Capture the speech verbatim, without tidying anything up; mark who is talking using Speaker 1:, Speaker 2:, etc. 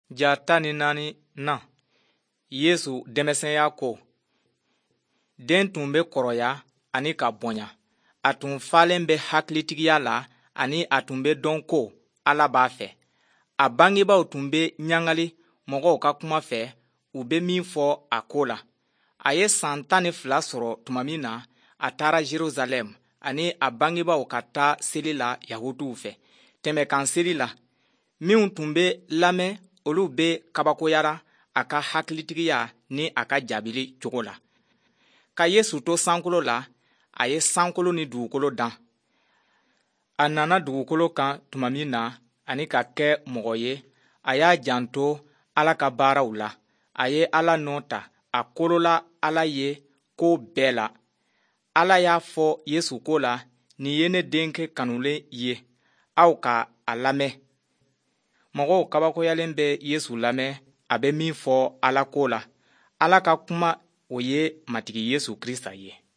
Speaker 1: Ja tan ni naani na Yesu denmisɛnya ko den tun bɛ kɔrɔya ani ka bonya a tun falen bɛ hakilitigiya la ani a tun bɛ dɔn ko Ala b'a fɛ a bangebaaw tun bɛ ɲangali mɔgɔw ka kuma fɛ u bɛ min fɔ a ko la a ye san tan ni fila sɔrɔ tuma min na a taara Jerusalem ani a bangebaaw ka taa seli la Yahudiw fɛ tɛmɛkan seli la minw tun bɛ lamɛn olu bɛ kabakoyara a ka hakilitigiya ni a ka jaabili cogo la ka Yesu to sankolo la a ye sankolo ni dugukolo dan a nana dugukolo kan tuma min na ani ka kɛ mɔgɔ ye a y'a janto Ala ka baaraw la a ye Ala nɔ ta a kolola Ala ye ko bɛɛ la Ala y'a fɔ Yesu ko la nin ye ne denkɛ kanulen ye aw ka a lamɛn mɔgɔw kabakoyalen bɛ Yesu lamɛn a bɛ min fɔ Ala ko la Ala ka kuma o ye matigi Yesu Krista ye